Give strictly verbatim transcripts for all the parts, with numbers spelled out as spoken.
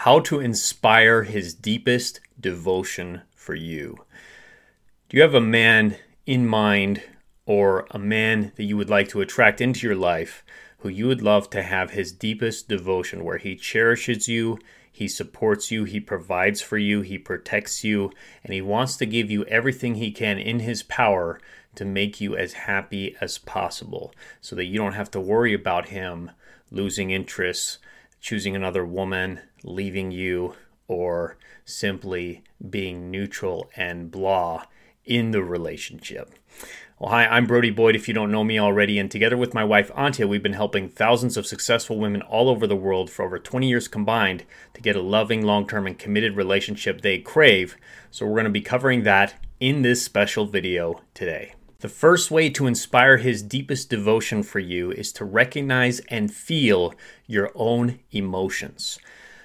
how to inspire his deepest devotion for you. Do you have a man in mind or a man that you would like to attract into your life who you would love to have his deepest devotion, where he cherishes you, he supports you, he provides for you, he protects you, and he wants to give you everything he can in his power to make you as happy as possible so that you don't have to worry about him losing interest, choosing another woman, leaving you, or simply being neutral and blah in the relationship. Well, hi, I'm Brody Boyd, if you don't know me already, and together with my wife, Antia, we've been helping thousands of successful women all over the world for over twenty years combined to get a loving, long-term, and committed relationship they crave. So we're going to be covering that in this special video today. The first way to inspire his deepest devotion for you is to recognize and feel your own emotions.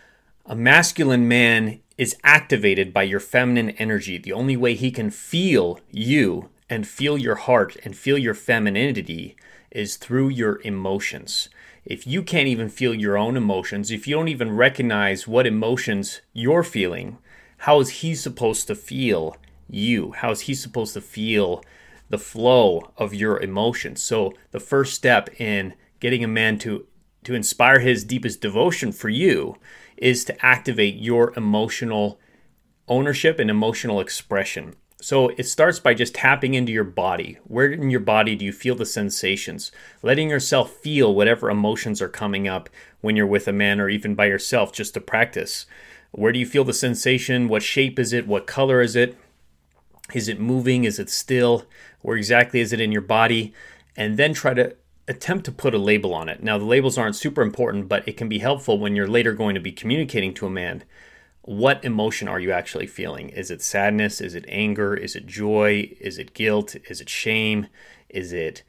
A masculine man is activated by your feminine energy. The only way he can feel you and feel your heart and feel your femininity is through your emotions. If you can't even feel your own emotions, if you don't even recognize what emotions you're feeling, how is he supposed to feel you? How is he supposed to feel the flow of your emotions? So the first step in getting a man to, to inspire his deepest devotion for you is to activate your emotional ownership and emotional expression. So it starts by just tapping into your body. Where in your body do you feel the sensations? Letting yourself feel whatever emotions are coming up when you're with a man or even by yourself, just to practice. Where do you feel the sensation? What shape is it? What color is it? Is it moving? Is it still? Where exactly is it in your body? And then try to attempt to put a label on it. Now, the labels aren't super important, but it can be helpful when you're later going to be communicating to a man. What emotion are you actually feeling? Is it sadness? Is it anger? Is it joy? Is it guilt? Is it shame? Is it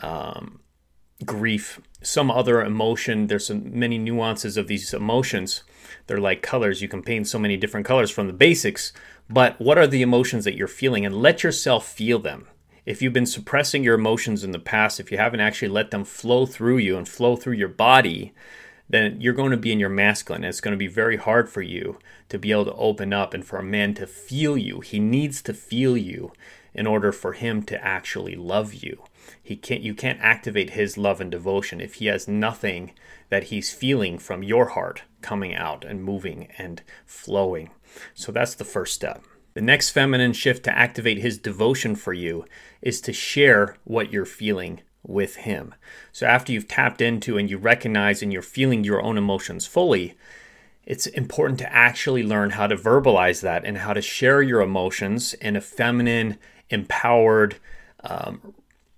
um, grief? Some other emotion. There's so many nuances of these emotions. They're like colors. You can paint so many different colors from the basics. But what are the emotions that you're feeling? And let yourself feel them. If you've been suppressing your emotions in the past, if you haven't actually let them flow through you and flow through your body, then you're going to be in your masculine. And it's going to be very hard for you to be able to open up and for a man to feel you. He needs to feel you in order for him to actually love you. He can't. You can't activate his love and devotion if he has nothing that he's feeling from your heart coming out and moving and flowing. So that's the first step. The next feminine shift to activate his devotion for you is to share what you're feeling with him. So after you've tapped into and you recognize and you're feeling your own emotions fully, it's important to actually learn how to verbalize that and how to share your emotions in a feminine, empowered, um,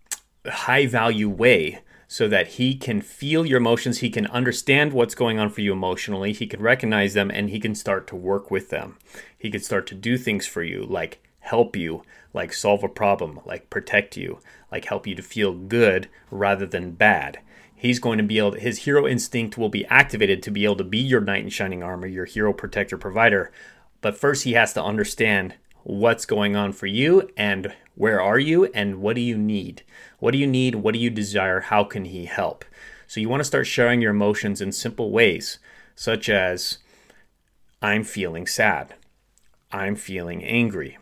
high-value way so that he can feel your emotions, he can understand what's going on for you emotionally, he can recognize them, and he can start to work with them. He can start to do things for you, like help you, like solve a problem, like protect you, like help you to feel good rather than bad. He's going to be able to, his hero instinct will be activated to be able to be your knight in shining armor, your hero, protector, provider. But first he has to understand what's going on for you and where are you and what do you need? What do you need? What do you desire? How can he help? So you want to start sharing your emotions in simple ways, such as, I'm feeling sad. I'm feeling angry.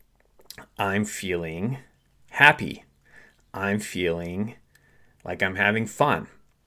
I'm feeling happy. I'm feeling like I'm having fun.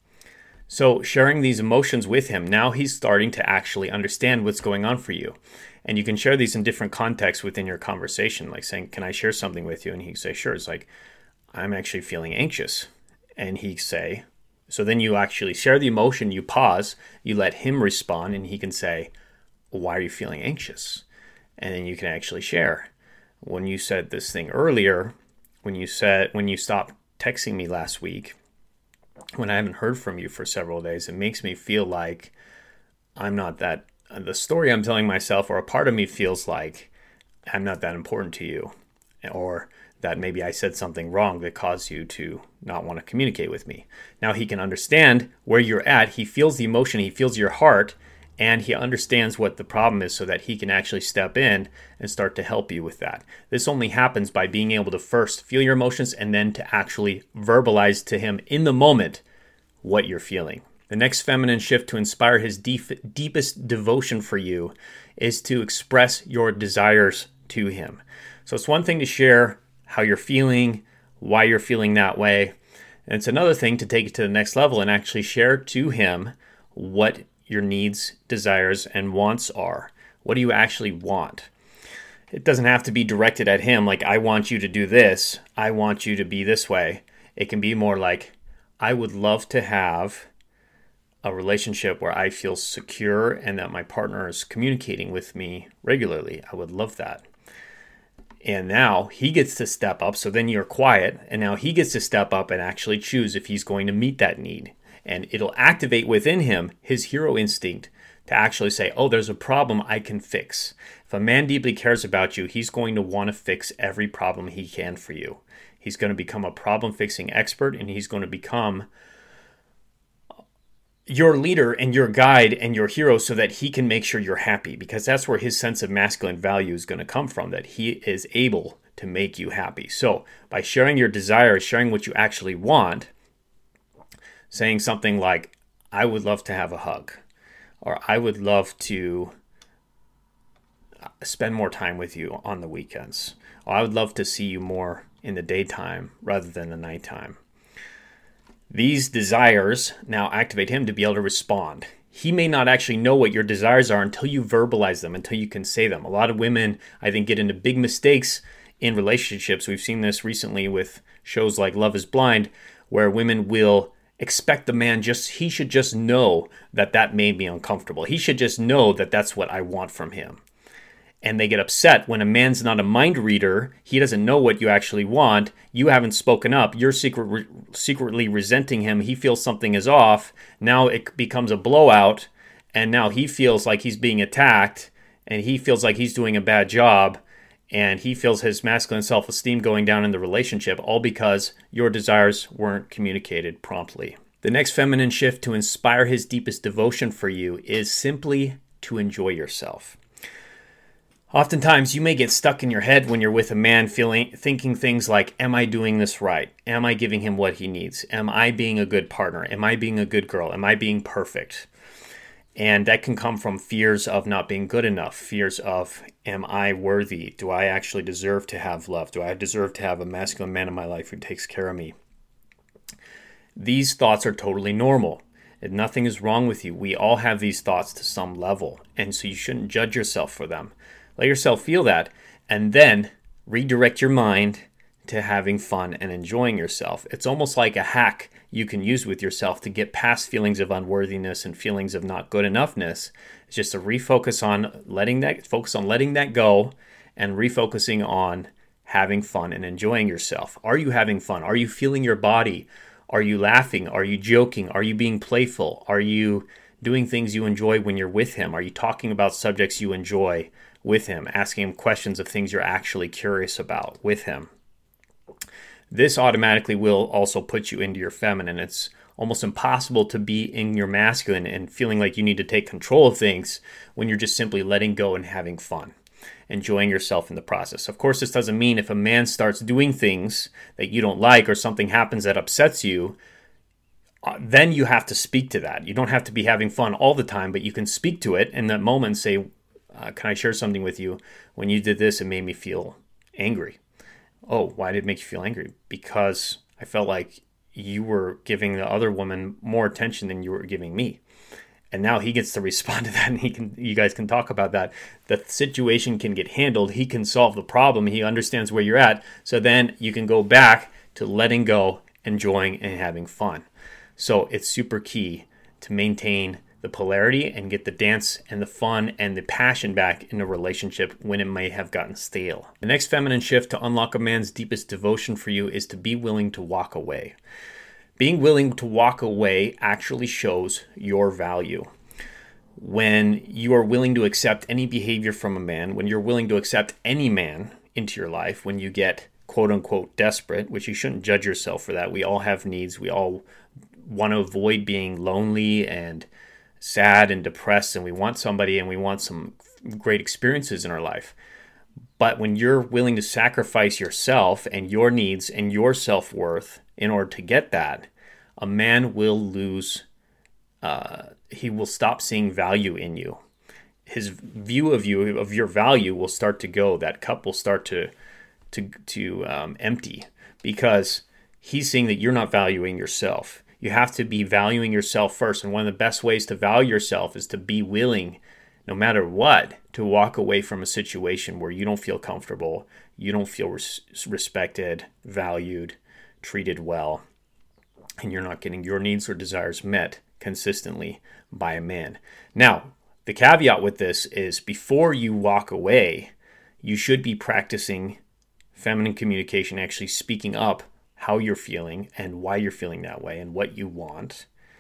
So sharing these emotions with him, now he's starting to actually understand what's going on for you. And you can share these in different contexts within your conversation, like saying, can I share something with you? And he say, sure. It's like, I'm actually feeling anxious. And he say, so then you actually share the emotion, you pause, you let him respond, and he can say, why are you feeling anxious? And then you can actually share. When you said this thing earlier, when you said, when you stopped texting me last week, when I haven't heard from you for several days, it makes me feel like I'm not that, the story I'm telling myself, or a part of me feels like I'm not that important to you, or that maybe I said something wrong that caused you to not want to communicate with me. Now he can understand where you're at. He feels the emotion. He feels your heart. And he understands what the problem is so that he can actually step in and start to help you with that. This only happens by being able to first feel your emotions and then to actually verbalize to him in the moment what you're feeling. The next feminine shift to inspire his deep, deepest devotion for you is to express your desires to him. So it's one thing to share how you're feeling, why you're feeling that way. And it's another thing to take it to the next level and actually share to him what your needs, desires, and wants are. What do you actually want? It doesn't have to be directed at him like, I want you to do this. I want you to be this way. It can be more like, I would love to have a relationship where I feel secure and that my partner is communicating with me regularly. I would love that. And now he gets to step up. So then you're quiet. And now he gets to step up and actually choose if he's going to meet that need. And it'll activate within him his hero instinct to actually say, oh, there's a problem I can fix. If a man deeply cares about you, he's going to want to fix every problem he can for you. He's going to become a problem-fixing expert, and he's going to become your leader and your guide and your hero so that he can make sure you're happy, because that's where his sense of masculine value is going to come from, that he is able to make you happy. So by sharing your desires, sharing what you actually want, saying something like, I would love to have a hug, or I would love to spend more time with you on the weekends, or I would love to see you more in the daytime rather than the nighttime. These desires now activate him to be able to respond. He may not actually know what your desires are until you verbalize them, until you can say them. A lot of women, I think, get into big mistakes in relationships. We've seen this recently with shows like Love is Blind, where women will expect the man just, he should just know that that made me uncomfortable. He should just know that that's what I want from him. And they get upset when a man's not a mind reader. He doesn't know what you actually want. You haven't spoken up. You're secret, re- secretly resenting him. He feels something is off. Now it becomes a blowout. And now he feels like he's being attacked. And he feels like he's doing a bad job. And he feels his masculine self-esteem going down in the relationship, all because your desires weren't communicated promptly. The next feminine shift to inspire his deepest devotion for you is simply to enjoy yourself. Oftentimes, you may get stuck in your head when you're with a man feeling, thinking things like, am I doing this right? Am I giving him what he needs? Am I being a good partner? Am I being a good girl? Am I being perfect? And that can come from fears of not being good enough, fears of, am I worthy? Do I actually deserve to have love? Do I deserve to have a masculine man in my life who takes care of me? These thoughts are totally normal. And nothing is wrong with you. We all have these thoughts to some level. And so you shouldn't judge yourself for them. Let yourself feel that, and then redirect your mind to having fun and enjoying yourself. It's almost like a hack you can use with yourself to get past feelings of unworthiness and feelings of not good enoughness. It's just to refocus on letting that, focus on letting that go and refocusing on having fun and enjoying yourself. Are you having fun? Are you feeling your body? Are you laughing? Are you joking? Are you being playful? Are you doing things you enjoy when you're with him? Are you talking about subjects you enjoy with him, asking him questions of things you're actually curious about with him? This automatically will also put you into your feminine. It's almost impossible to be in your masculine and feeling like you need to take control of things when you're just simply letting go and having fun, enjoying yourself in the process. Of course, this doesn't mean if a man starts doing things that you don't like or something happens that upsets you, uh, then you have to speak to that. You don't have to be having fun all the time, but you can speak to it in that moment and say, Uh, can I share something with you? When you did this, it made me feel angry. Oh, why did it make you feel angry? Because I felt like you were giving the other woman more attention than you were giving me. And now he gets to respond to that, and he can. You guys can talk about that. The situation can get handled. He can solve the problem. He understands where you're at. So then you can go back to letting go, enjoying, and having fun. So it's super key to maintain the polarity and get the dance and the fun and the passion back in a relationship when it may have gotten stale. The next feminine shift to unlock a man's deepest devotion for you is to be willing to walk away. Being willing to walk away actually shows your value. When you are willing to accept any behavior from a man, when you're willing to accept any man into your life, when you get quote unquote desperate, which you shouldn't judge yourself for that. We all have needs. We all want to avoid being lonely and sad and depressed, and we want somebody and we want some great experiences in our life. But when you're willing to sacrifice yourself and your needs and your self-worth in order to get that, a man will lose uh, he will stop seeing value in you. His view of you, of your value, will start to go. That cup will start to to to um, empty, because he's seeing that you're not valuing yourself. You have to be valuing yourself first. And one of the best ways to value yourself is to be willing, no matter what, to walk away from a situation where you don't feel comfortable, you don't feel res- respected, valued, treated well, and you're not getting your needs or desires met consistently by a man. Now, the caveat with this is, before you walk away, you should be practicing feminine communication, actually speaking up how you're feeling and why you're feeling that way and what you want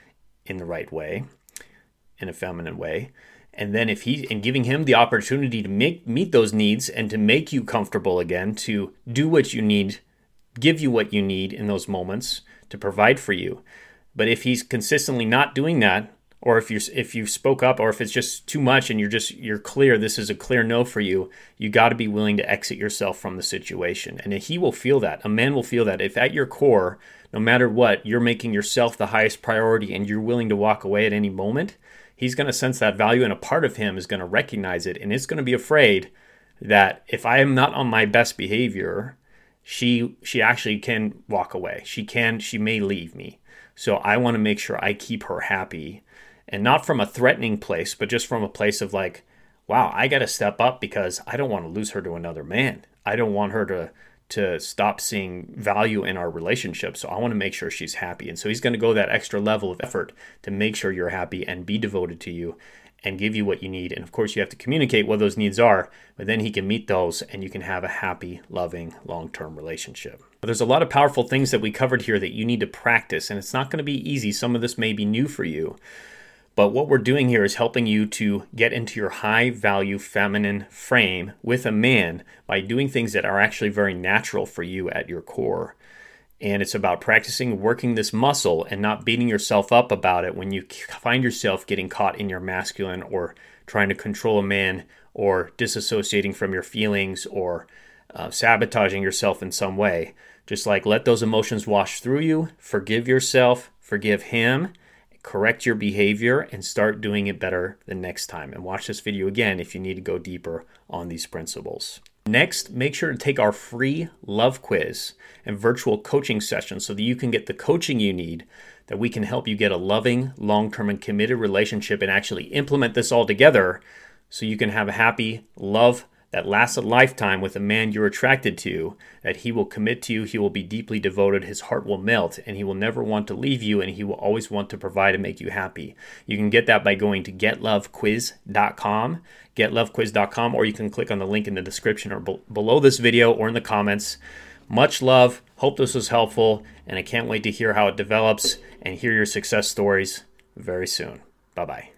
in the right way, in a feminine way. And then if he, and giving him the opportunity to make meet those needs and to make you comfortable again, to do what you need, give you what you need in those moments, to provide for you. But if he's consistently not doing that, or if you if you spoke up, or if it's just too much and you're just you're clear, this is a clear no for you, you got to be willing to exit yourself from the situation. And he will feel that. A man will feel that. If at your core, no matter what, you're making yourself the highest priority and you're willing to walk away at any moment, he's going to sense that value, and a part of him is going to recognize it, and it's going to be afraid that if I am not on my best behavior, she she actually can walk away. She can she may leave me. So I want to make sure I keep her happy. And not from a threatening place, but just from a place of like, wow, I got to step up because I don't want to lose her to another man. I don't want her to to stop seeing value in our relationship. So I want to make sure she's happy. And so he's going to go that extra level of effort to make sure you're happy and be devoted to you and give you what you need. And of course, you have to communicate what those needs are, but then he can meet those and you can have a happy, loving, long-term relationship. There's a lot of powerful things that we covered here that you need to practice, and it's not going to be easy. Some of this may be new for you. But what we're doing here is helping you to get into your high-value feminine frame with a man by doing things that are actually very natural for you at your core. And it's about practicing working this muscle and not beating yourself up about it when you find yourself getting caught in your masculine, or trying to control a man, or disassociating from your feelings, or uh, sabotaging yourself in some way. Just like, let those emotions wash through you, forgive yourself, forgive him, correct your behavior, and start doing it better the next time. And watch this video again if you need to go deeper on these principles. Next, make sure to take our free love quiz and virtual coaching session so that you can get the coaching you need, that we can help you get a loving, long-term, and committed relationship and actually implement this all together so you can have a happy love that lasts a lifetime with a man you're attracted to, that he will commit to you, he will be deeply devoted, his heart will melt, and he will never want to leave you, and he will always want to provide and make you happy. You can get that by going to get love quiz dot com, get love quiz dot com, or you can click on the link in the description or be- below this video or in the comments. Much love. Hope this was helpful, and I can't wait to hear how it develops and hear your success stories very soon. Bye-bye.